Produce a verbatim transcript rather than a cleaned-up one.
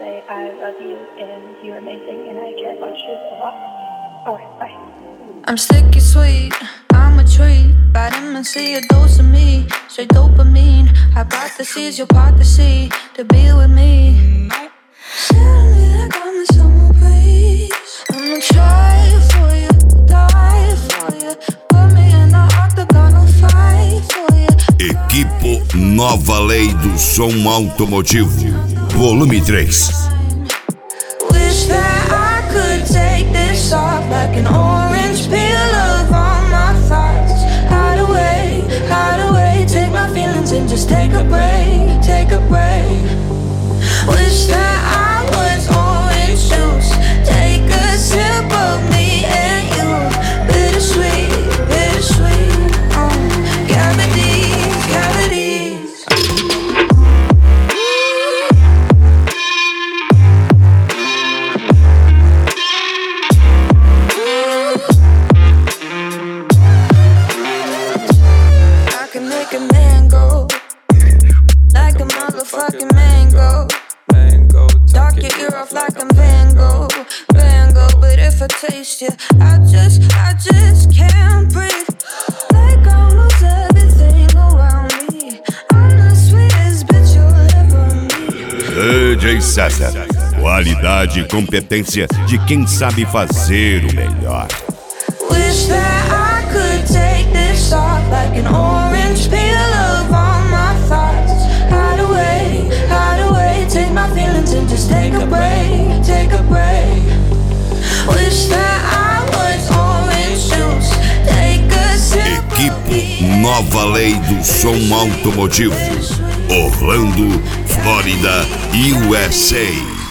say I love you and you're amazing and I care about you a lot. Alright, bye. I'm sticky sweet, I'm a treat. Vitamin C, a dose of me, straight dopamine. Hypotheses, you're part to see, to be with me. Tell me that got me some breeze. I'ma try for you, die for you. Put me in the octagon, I'll fight for you. Equipo Nova Lei do Som Automotivo, volume três. Wish that I could take this off like an orange peel of all my thoughts. Hide away, hide away, take my feelings and just take a break, take a break. Wish that I was orange juice, take a sip of me and you. Bittersweet, bittersweet, oh, cavities, cavities. I can make a man go like a motherfucking mango. Knock your ear off like I'm Van Gogh, Van Gogh. But if I taste you, I just, I just can't breathe. Like I lose everything around me. I'm the sweetest bitch you'll ever meet. D J César, qualidade e competência de quem sabe fazer o melhor. Wish that I could take this off like an orange peel of all my thoughts. Hide away, hide away, take my feelings and just take a break, take a break. Wish that I was orange juice, take a sip of Equipo me. Nova Lei do Som Automotivo, Orlando, Flórida, U S A.